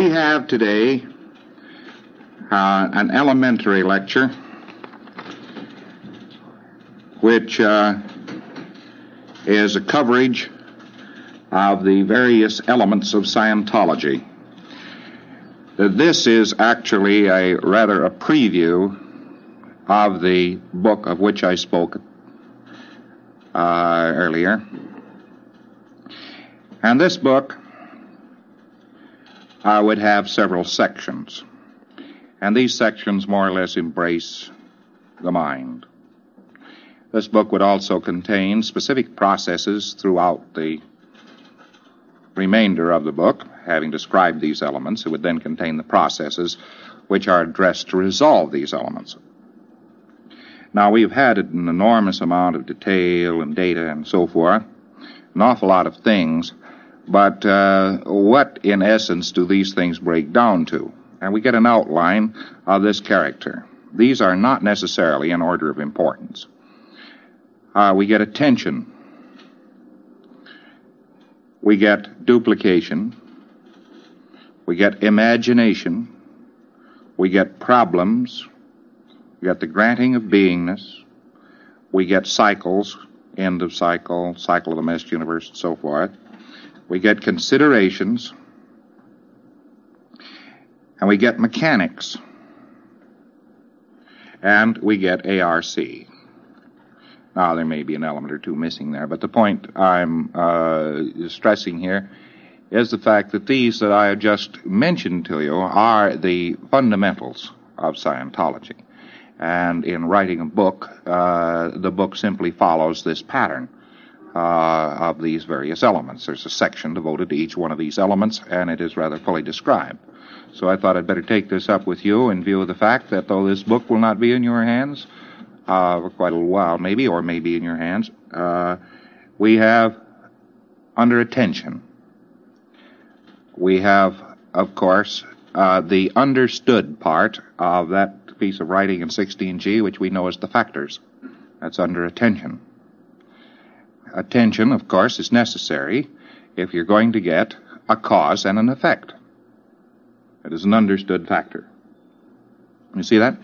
We have today an elementary lecture which is a coverage of the various elements of Scientology. This is actually a preview of the book of which I spoke earlier. And this book would have several sections. And these sections more or less embrace the mind. This book would also contain specific processes throughout the remainder of the book. Having described these elements, it would then contain the processes which are addressed to resolve these elements. Now, we've had an enormous amount of detail and data and so forth, an awful lot of things, but what, in essence, do these things break down to? And we get an outline of this character. These are not necessarily in order of importance. We get attention. We get duplication. We get imagination. We get problems. We get the granting of beingness. We get cycles, end of cycle, cycle of the messed universe, and so forth. We get considerations. And we get mechanics. And we get ARC. Now, there may be an element or two missing there, but the point I'm stressing here is the fact that these that I have just mentioned to you are the fundamentals of Scientology. And in writing a book, the book simply follows this pattern of these various elements. There's a section devoted to each one of these elements, and it is rather fully described. So I thought I'd better take this up with you in view of the fact that though this book will not be in your hands for quite a little while, maybe, or maybe in your hands, we have under attention. We have, of course, the understood part of that piece of writing in 16G, which we know as the factors. That's under attention. Attention, of course, is necessary if you're going to get a cause and an effect. It is an understood factor. You see that?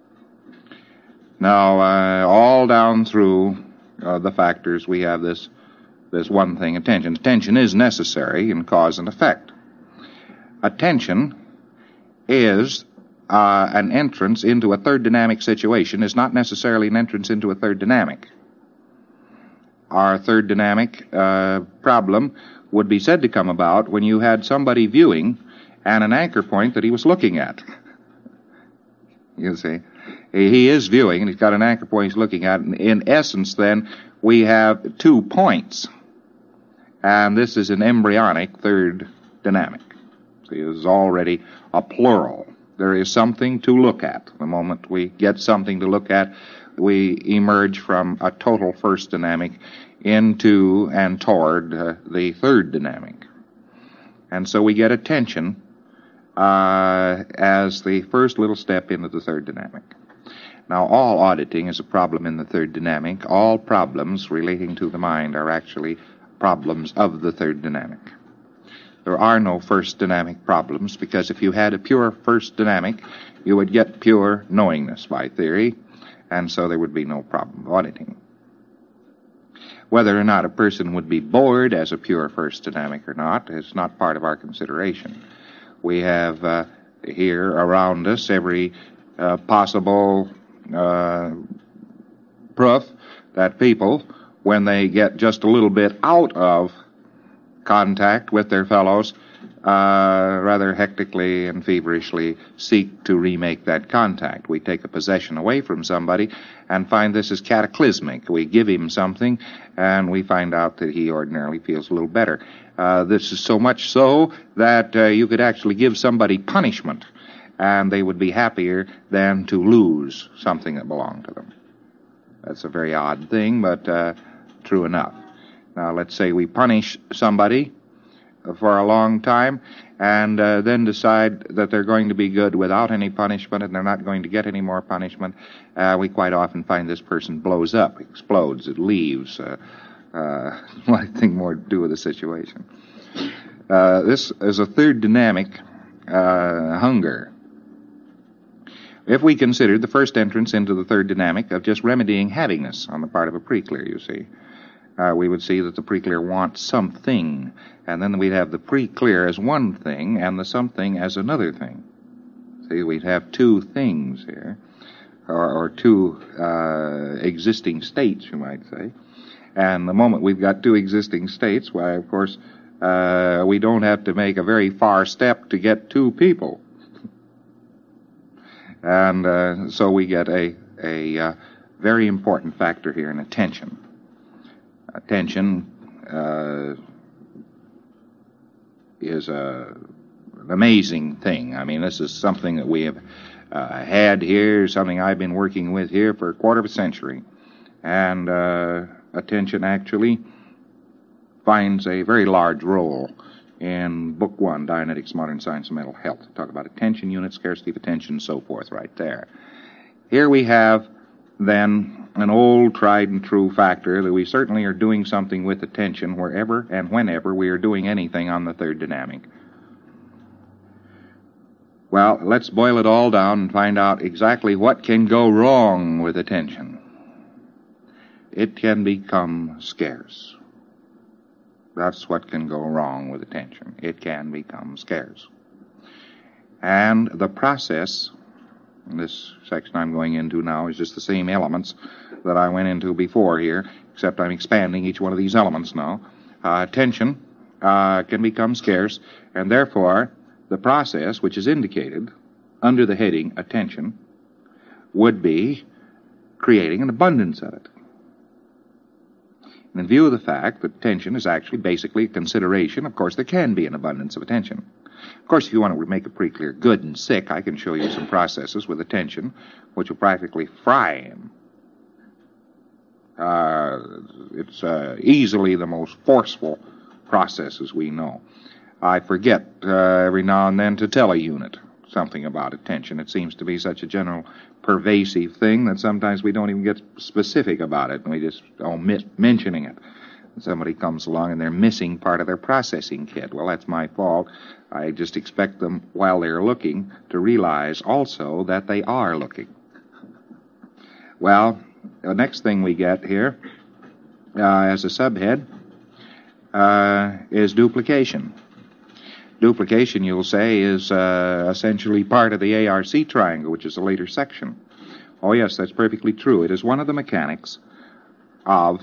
Now, all down through the factors, we have this one thing, attention. Attention is necessary in cause and effect. Attention is an entrance into a third dynamic situation, is not necessarily an entrance into a third dynamic. Our third dynamic problem would be said to come about when you had somebody viewing and an anchor point that he was looking at. You see, he is viewing, and he's got an anchor point he's looking at. In essence, then, we have 2 points. And this is an embryonic third dynamic. See, it is already a plural. There is something to look at. The moment we get something to look at, we emerge from a total first dynamic into and toward the third dynamic. And so we get attention as the first little step into the third dynamic. Now, all auditing is a problem in the third dynamic. All problems relating to the mind are actually problems of the third dynamic. There are no first dynamic problems, because if you had a pure first dynamic, you would get pure knowingness by theory, and so there would be no problem of auditing. Whether or not a person would be bored as a pure first dynamic or not is not part of our consideration. We have here around us every possible proof that people, when they get just a little bit out of contact with their fellows, rather hectically and feverishly seek to remake that contact. We take a possession away from somebody and find this is cataclysmic. We give him something and we find out that he ordinarily feels a little better. This is so much so that you could actually give somebody punishment and they would be happier than to lose something that belonged to them. That's a very odd thing, but true enough. Now, let's say we punish somebody for a long time and then decide that they're going to be good without any punishment and they're not going to get any more punishment. We quite often find this person blows up, explodes, it leaves. Nothing more to do with the situation. This is a third dynamic hunger. If we considered the first entrance into the third dynamic of just remedying havingness on the part of a preclear, you see, we would see that the preclear wants something, and then we'd have the preclear as one thing and the something as another thing. See, we'd have two things here, or two existing states, you might say. And the moment we've got two existing states, why, of course, we don't have to make a very far step to get two people. And so we get a very important factor here in attention. Attention is an amazing thing. I mean, this is something that we have had here, something I've been working with here for a quarter of a century. And attention actually finds a very large role in Book 1, Dianetics, Modern Science and Mental Health. Talk about attention units, scarcity of attention, and so forth right there. Here we have, then, an old, tried and true factor that we certainly are doing something with attention wherever and whenever we are doing anything on the third dynamic. Well, let's boil it all down and find out exactly what can go wrong with attention. It can become scarce. That's what can go wrong with attention. It can become scarce. And the process, this section I'm going into now, is just the same elements that I went into before here, except I'm expanding each one of these elements now. Attention can become scarce, and therefore the process, which is indicated under the heading attention, would be creating an abundance of it. And in view of the fact that attention is actually basically a consideration, of course, there can be an abundance of attention. Of course, if you want to make a preclear good and sick, I can show you some processes with attention which will practically fry him. It's easily the most forceful processes we know. I forget every now and then to tell a unit something about attention. It seems to be such a general pervasive thing that sometimes we don't even get specific about it, and we just omit mentioning it. Somebody comes along and they're missing part of their processing kit. Well, that's my fault. I just expect them, while they're looking, to realize also that they are looking. Well, the next thing we get here as a subhead is duplication. Duplication, you'll say, is essentially part of the ARC triangle, which is a later section. Oh, yes, that's perfectly true. It is one of the mechanics of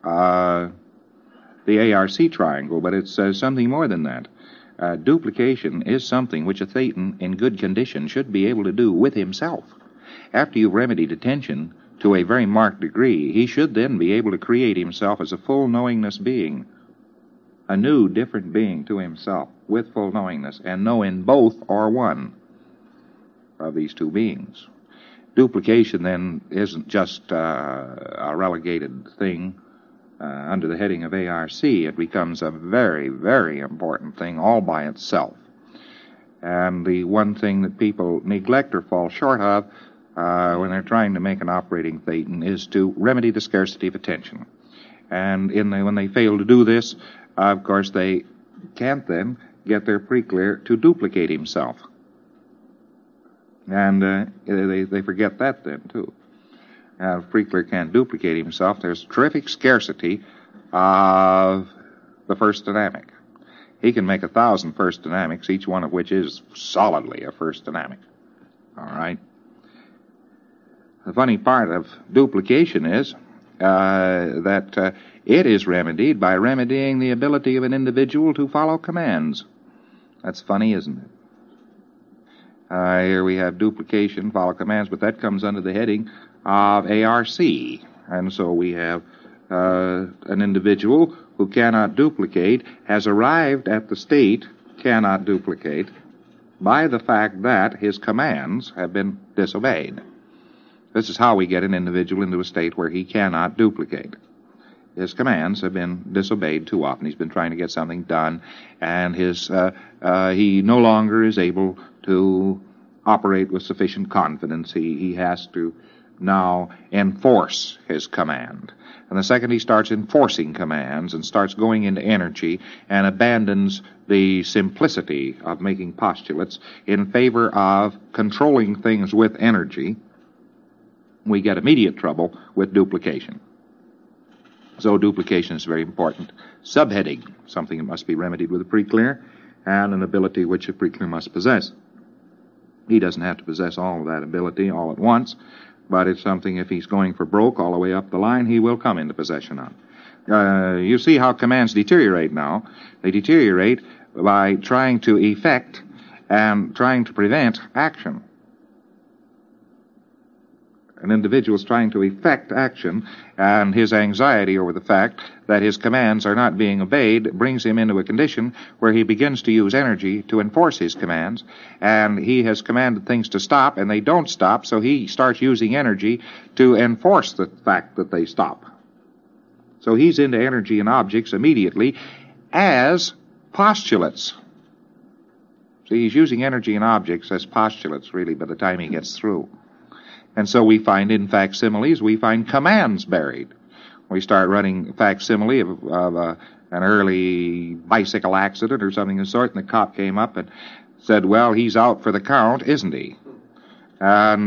the ARC triangle, but it's something more than that. Duplication is something which a Thetan in good condition should be able to do with himself. After you've remedied attention to a very marked degree, he should then be able to create himself as a full knowingness being, a new, different being to himself, with full knowingness, and know in both or one of these two beings. Duplication, then, isn't just a relegated thing under the heading of ARC. It becomes a very, very important thing all by itself. And the one thing that people neglect or fall short of when they're trying to make an operating Thetan is to remedy the scarcity of attention. And when they fail to do this, of course, they can't then get their preclear to duplicate himself. And they forget that then, too. If preclear can't duplicate himself, there's terrific scarcity of the first dynamic. He can make 1,000 first dynamics, each one of which is solidly a first dynamic. All right? The funny part of duplication is that it is remedied by remedying the ability of an individual to follow commands. That's funny, isn't it? Here we have duplication, follow commands, but that comes under the heading of ARC. And so we have an individual who cannot duplicate has arrived at the state cannot duplicate by the fact that his commands have been disobeyed. This is how we get an individual into a state where he cannot duplicate. His commands have been disobeyed too often. He's been trying to get something done, and he no longer is able to operate with sufficient confidence. He has to now enforce his command. And the second he starts enforcing commands and starts going into energy and abandons the simplicity of making postulates in favor of controlling things with energy, we get immediate trouble with duplication. So duplication is very important. Subheading, something that must be remedied with a preclear, and an ability which a preclear must possess. He doesn't have to possess all of that ability all at once, but it's something, if he's going for broke all the way up the line, he will come into possession of. You see how commands deteriorate now. They deteriorate by trying to effect and trying to prevent action. An individual is trying to effect action, and his anxiety over the fact that his commands are not being obeyed brings him into a condition where he begins to use energy to enforce his commands, and he has commanded things to stop, and they don't stop, so he starts using energy to enforce the fact that they stop. So he's into energy and objects immediately as postulates. See, he's using energy and objects as postulates, really, by the time he gets through. And so we find in facsimiles, we find commands buried. We start running facsimile of an early bicycle accident or something of the sort, and the cop came up and said, well, he's out for the count, isn't he? And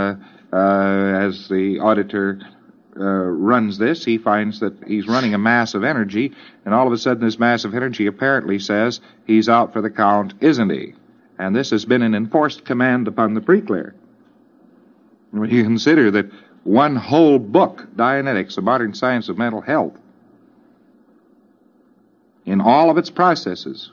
as the auditor runs this, he finds that he's running a mass of energy, and all of a sudden this mass of energy apparently says, he's out for the count, isn't he? And this has been an enforced command upon the preclear. When you consider that one whole book, Dianetics, a modern science of mental health, in all of its processes,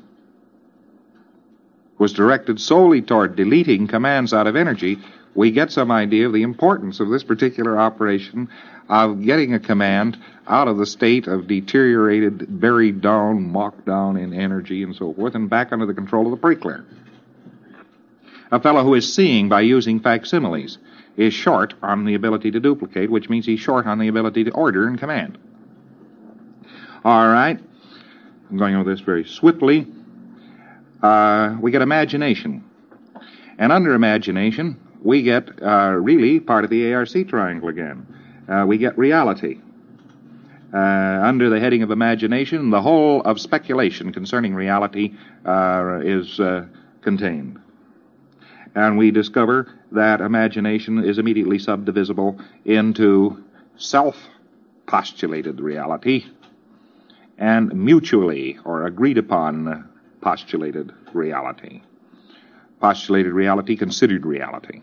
was directed solely toward deleting commands out of energy, we get some idea of the importance of this particular operation of getting a command out of the state of deteriorated, buried down, mocked down in energy and so forth, and back under the control of the preclear. A fellow who is seeing by using facsimiles is short on the ability to duplicate, which means he's short on the ability to order and command. All right. I'm going over this very swiftly. We get imagination. And under imagination, we get really part of the ARC triangle again. We get reality. Under the heading of imagination, the whole of speculation concerning reality is contained. And we discover that imagination is immediately subdivisible into self-postulated reality and mutually or agreed-upon postulated reality. Postulated reality, considered reality.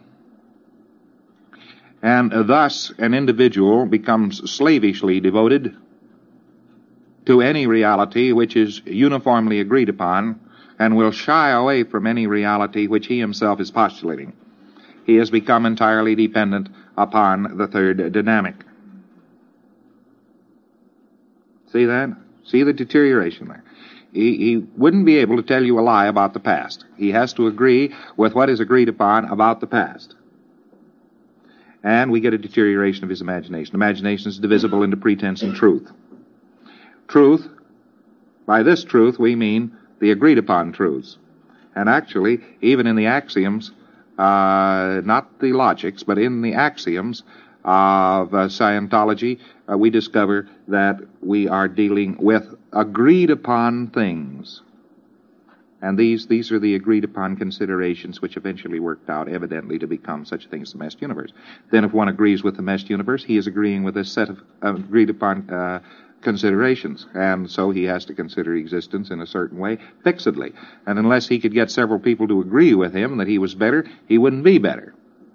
And thus an individual becomes slavishly devoted to any reality which is uniformly agreed upon, and will shy away from any reality which he himself is postulating. He has become entirely dependent upon the third dynamic. See that? See the deterioration there. He wouldn't be able to tell you a lie about the past. He has to agree with what is agreed upon about the past. And we get a deterioration of his imagination. Imagination is divisible into pretense and truth. Truth, by this truth we mean the agreed-upon truths. And actually, even in the axioms, not the logics, but in the axioms of Scientology, we discover that we are dealing with agreed-upon things. And these are the agreed-upon considerations which eventually worked out, evidently, to become such a thing as the meshed universe. Then if one agrees with the meshed universe, he is agreeing with a set of agreed-upon considerations, and so he has to consider existence in a certain way fixedly. And unless he could get several people to agree with him that he was better, he wouldn't be better.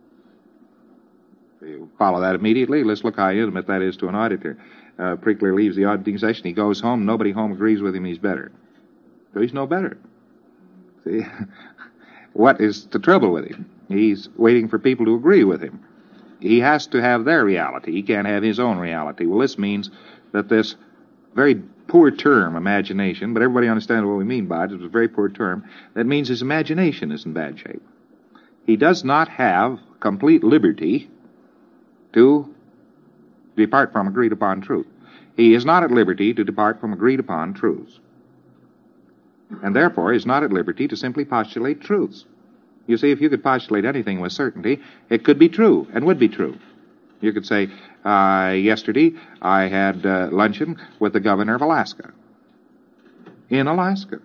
You follow that immediately? Let's look how intimate that is to an auditor. Preclear leaves the auditing session, he goes home, nobody home agrees with him he's better. So he's no better. See? What is the trouble with him? He's waiting for people to agree with him. He has to have their reality. He can't have his own reality. Well, this means that this very poor term, imagination, but everybody understands what we mean by it. It's a very poor term. That means his imagination is in bad shape. He does not have complete liberty to depart from agreed-upon truth. He is not at liberty to depart from agreed-upon truths. And therefore is not at liberty to simply postulate truths. You see, if you could postulate anything with certainty, it could be true and would be true. You could say, yesterday I had luncheon with the governor of Alaska. In Alaska.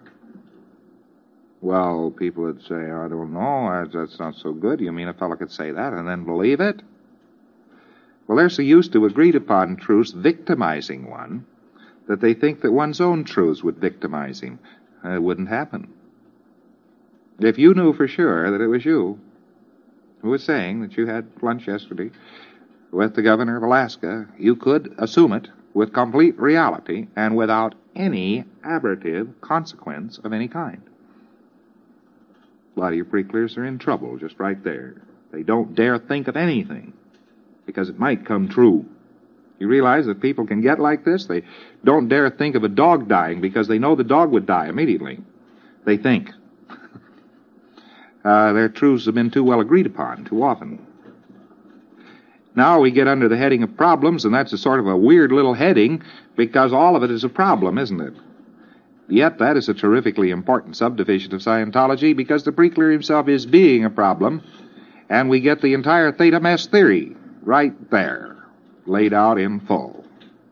Well, people would say, I don't know, that's not so good. You mean a fellow could say that and then believe it? Well, they're so used to agreed-upon truths victimizing one that they think that one's own truths would victimize him. It wouldn't happen. If you knew for sure that it was you who was saying that you had lunch yesterday with the governor of Alaska, you could assume it with complete reality and without any aberrative consequence of any kind. A lot of your pre-clears are in trouble just right there. They don't dare think of anything because it might come true. You realize that people can get like this? They don't dare think of a dog dying because they know the dog would die immediately. They think. Their truths have been too well agreed upon too often. Now we get under the heading of problems, and that's a sort of a weird little heading because all of it is a problem, isn't it? Yet that is a terrifically important subdivision of Scientology because the pre-clear himself is being a problem, and we get the entire theta mess theory right there, laid out in full.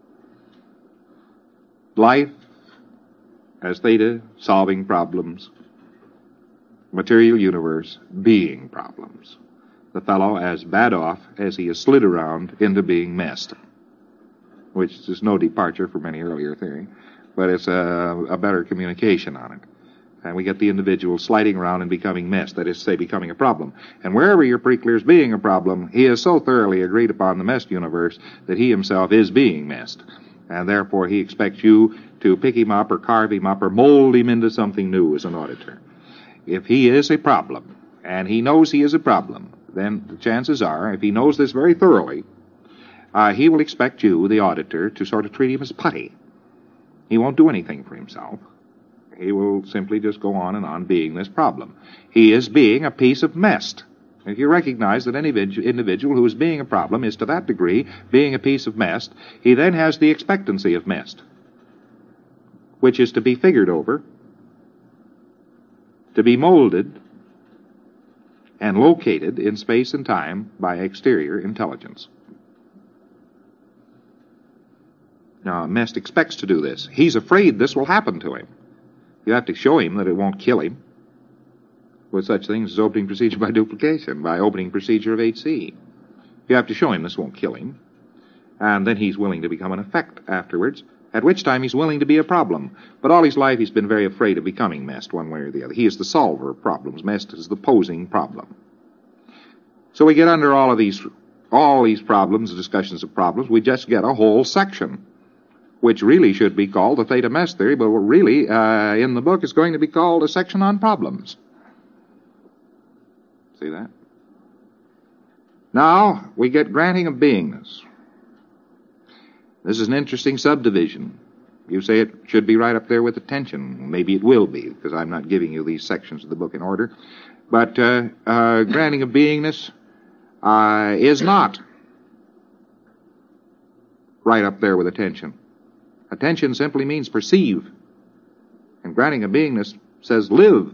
Life as theta, solving problems. Material universe, being problems. The fellow as bad off as he has slid around into being messed, which is no departure from any earlier theory, but it's a better communication on it. And we get the individual sliding around and becoming messed, that is to say, becoming a problem. And wherever your pre-clears being a problem, he has so thoroughly agreed upon the messed universe that he himself is being messed. And therefore he expects you to pick him up or carve him up or mold him into something new as an auditor. If he is a problem, and he knows he is a problem, then the chances are, if he knows this very thoroughly, he will expect you, the auditor, to sort of treat him as putty. He won't do anything for himself. He will simply just go on and on being this problem. He is being a piece of mess. If you recognize that any individual who is being a problem is to that degree being a piece of mess, he then has the expectancy of mess, which is to be figured over, to be molded, and located in space and time by exterior intelligence. Now, Mest expects to do this. He's afraid this will happen to him. You have to show him that it won't kill him with such things as opening procedure by duplication, by opening procedure of 8C. You have to show him this won't kill him, and then he's willing to become an effect afterwards, at which time he's willing to be a problem. But all his life he's been very afraid of becoming Mest one way or the other. He is the solver of problems. Mest is the posing problem. So we get under all these problems, discussions of problems, we just get a whole section, which really should be called the Theta Mess Theory, but really, in the book, it's going to be called a section on problems. See that? Now, we get granting of beingness. This is an interesting subdivision. You say it should be right up there with attention. Maybe it will be, because I'm not giving you these sections of the book in order. But granting of beingness is not right up there with attention. Attention simply means perceive, and granting of beingness says live.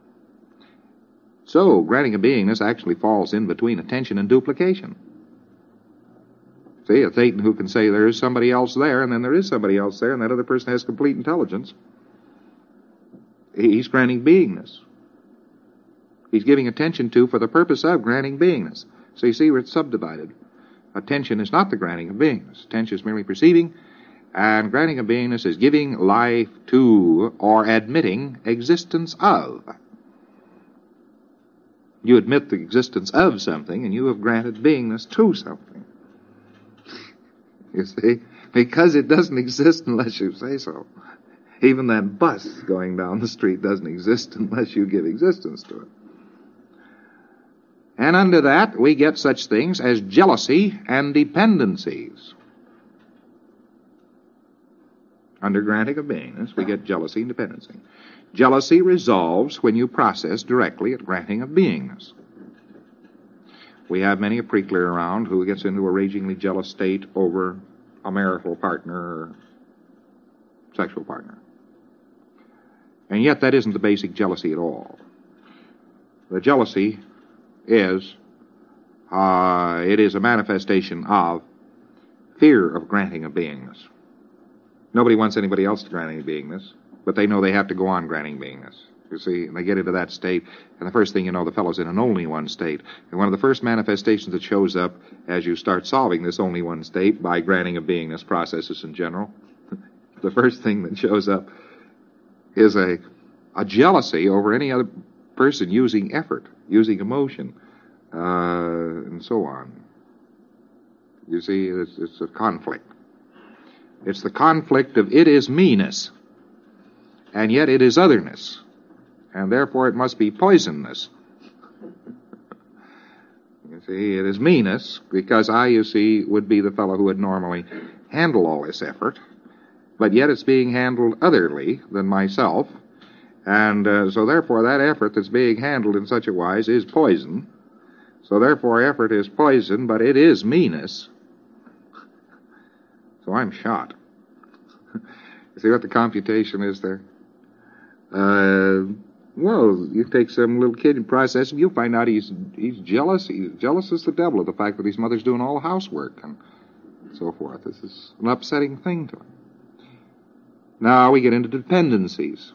So, granting of beingness actually falls in between attention and duplication. See, a Thetan who can say there is somebody else there, and then there is somebody else there, and that other person has complete intelligence, he's granting beingness. He's giving attention to for the purpose of granting beingness. So you see where it's subdivided. Attention is not the granting of beingness. Attention is merely perceiving, and granting of beingness is giving life to or admitting existence of. You admit the existence of something, and you have granted beingness to something. You see? Because it doesn't exist unless you say so. Even that bus going down the street doesn't exist unless you give existence to it. And under that, we get such things as jealousy and dependencies. Under granting of beingness, we get jealousy and dependency. Jealousy resolves when you process directly at granting of beingness. We have many a pre-clear around who gets into a ragingly jealous state over a marital partner or sexual partner. And yet that isn't the basic jealousy at all. The jealousy is It is a manifestation of fear of granting a beingness. Nobody wants anybody else to grant any beingness, but they know they have to go on granting beingness. You see, and they get into that state, and the first thing you know, the fellow's in an only one state. And one of the first manifestations that shows up as you start solving this only one state by granting a beingness processes in general, the first thing that shows up is a jealousy over any other person using effort, using emotion, and so on. You see, it's a conflict. It's the conflict of it is me-ness, and yet it is otherness, and therefore it must be poisonness. You see, it is me-ness, because I, you see, would be the fellow who would normally handle all this effort, but yet it's being handled otherly than myself, and so therefore that effort that's being handled in such a wise is poison. So therefore effort is poison, but it is me-ness. So I'm shot. You see what the computation is there? Well, you take some little kid and process him, you'll find out he's jealous. He's jealous as the devil of the fact that his mother's doing all the housework and so forth. This is an upsetting thing to him. Now we get into dependencies.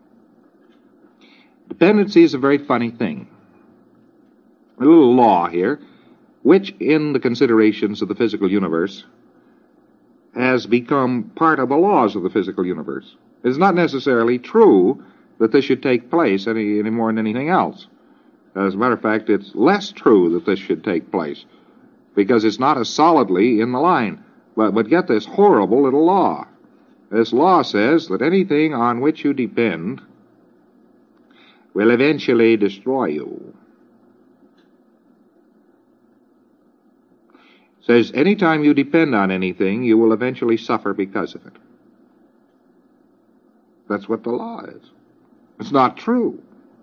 Dependency is a very funny thing. A little law here, which in the considerations of the physical universe has become part of the laws of the physical universe. It's not necessarily true that this should take place any more than anything else. As a matter of fact, it's less true that this should take place, because it's not as solidly in the line. But get this horrible little law. This law says that anything on which you depend will eventually destroy you. It says anytime you depend on anything, you will eventually suffer because of it. That's what the law is. It's not true.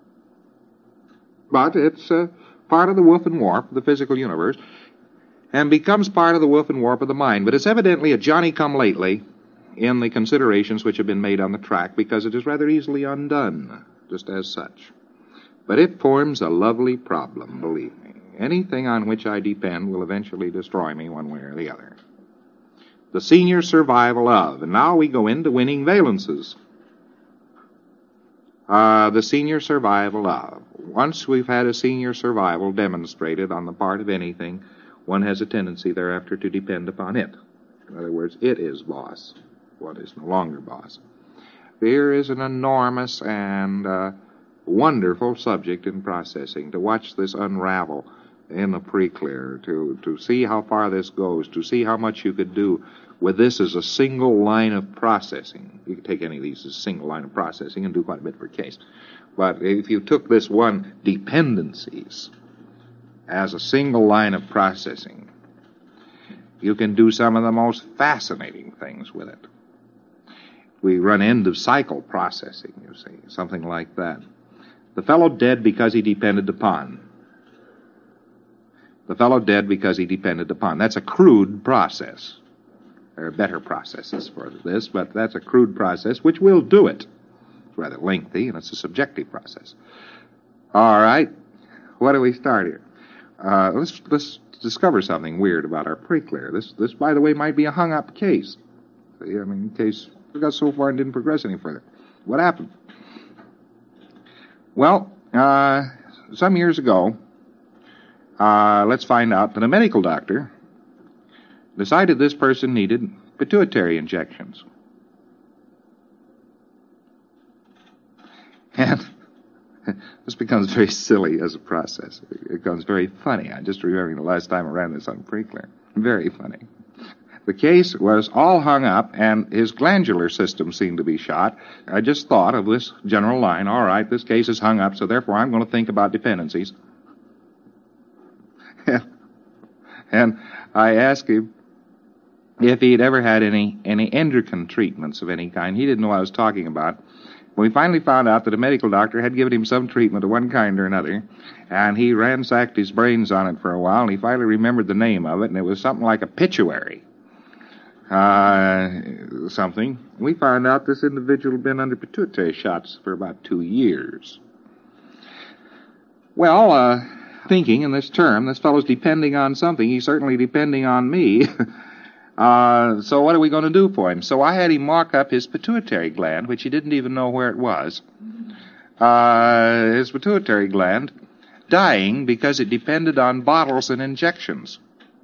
But it's part of the woof and warp of the physical universe and becomes part of the woof and warp of the mind. But it's evidently a Johnny-come-lately in the considerations which have been made on the track, because it is rather easily undone, just as such. But it forms a lovely problem, believe me. Anything on which I depend will eventually destroy me one way or the other. The senior survival of. And now we go into winning valences. The senior survival of. Once we've had a senior survival demonstrated on the part of anything, one has a tendency thereafter to depend upon it. In other words, it is boss. What is no longer boss. Here is an enormous and wonderful subject in processing, to watch this unravel in the pre-clear, to see how far this goes, to see how much you could do with this as a single line of processing. You could take any of these as a single line of processing and do quite a bit per case. But if you took this one, dependencies, as a single line of processing, you can do some of the most fascinating things with it. We run end-of-cycle processing, you see, something like that. The fellow dead because he depended upon. The fellow dead because he depended upon. That's a crude process. There are better processes for this, but that's a crude process which will do it. It's rather lengthy, and it's a subjective process. All right, what do we start here? Let's discover something weird about our pre-clear. This, by the way, might be a hung-up case. I mean, in case we got so far and didn't progress any further. What happened? Well, some years ago, let's find out that a medical doctor decided this person needed pituitary injections. And this becomes very silly as a process. It becomes very funny. I'm just remembering the last time I ran this on pre-clear. Very funny. The case was all hung up, and his glandular system seemed to be shot. I just thought of this general line. All right, this case is hung up, so therefore I'm going to think about dependencies. And I asked him if he'd ever had any endocrine treatments of any kind. He didn't know what I was talking about. We finally found out that a medical doctor had given him some treatment of one kind or another, and he ransacked his brains on it for a while, and he finally remembered the name of it, and it was something like a pituitary. Something. We found out this individual had been under pituitary shots for about 2 years. Well, thinking in this term. This fellow's depending on something. He's certainly depending on me. So what are we going to do for him? So I had him mark up his pituitary gland, which he didn't even know where it was. His pituitary gland dying because it depended on bottles and injections.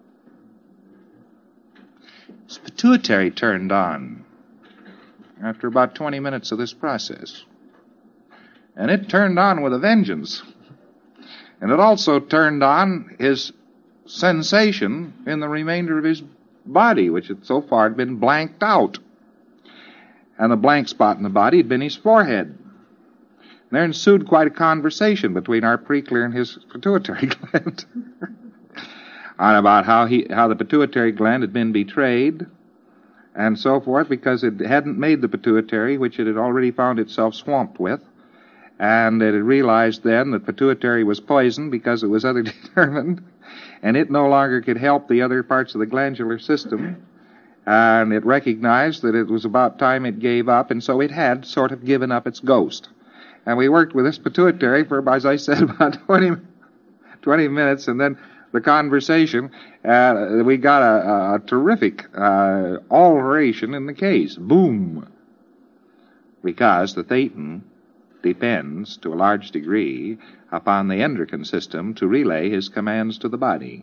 His pituitary turned on after about 20 minutes of this process. And it turned on with a vengeance. And it also turned on his sensation in the remainder of his body, which had so far had been blanked out. And the blank spot in the body had been his forehead. There ensued quite a conversation between our preclear and his pituitary gland on about how the pituitary gland had been betrayed and so forth, because it hadn't made the pituitary, which it had already found itself swamped with, and it had realized then that pituitary was poisoned because it was other determined, and it no longer could help the other parts of the glandular system, and it recognized that it was about time it gave up, and so it had sort of given up its ghost. And we worked with this pituitary for, as I said, about 20 minutes, and then the conversation, we got a terrific alteration in the case. Boom! Because the thetan depends, to a large degree, upon the endocrine system to relay his commands to the body.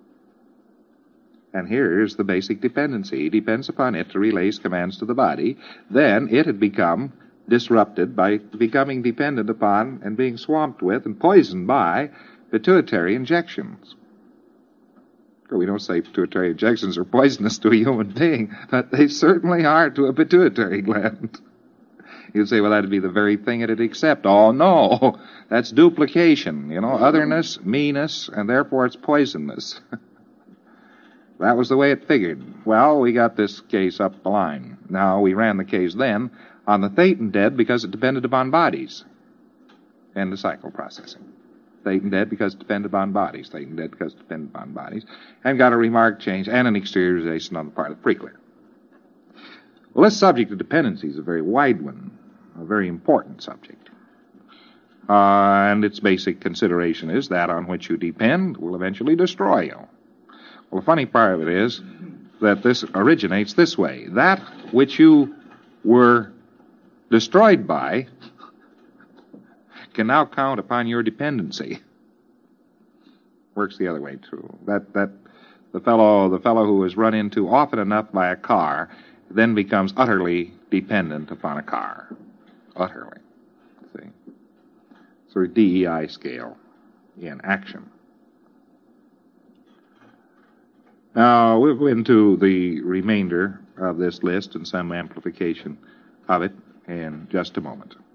And here's the basic dependency. He depends upon it to relay his commands to the body. Then it had become disrupted by becoming dependent upon and being swamped with and poisoned by pituitary injections. We don't say pituitary injections are poisonous to a human being, but they certainly are to a pituitary gland. You'd say, well, that'd be the very thing it'd accept. Oh, no, that's duplication, otherness, meanness, and therefore it's poisonous. That was the way it figured. Well, we got this case up the line. Now, we ran the case then on the thetan dead because it depended upon bodies. End of cycle processing. Thetan dead because it depended upon bodies. Thetan dead because it depended upon bodies. And got a remark change and an exteriorization on the part of the preclear. Well, this subject of dependency is a very wide one, a very important subject. And its basic consideration is that on which you depend will eventually destroy you. Well, the funny part of it is that this originates this way. That which you were destroyed by can now count upon your dependency. Works the other way too. That the fellow who is run into often enough by a car then becomes utterly dependent upon a car. Utterly. See? Sort of DEI scale in action. Now, we'll go into the remainder of this list and some amplification of it in just a moment.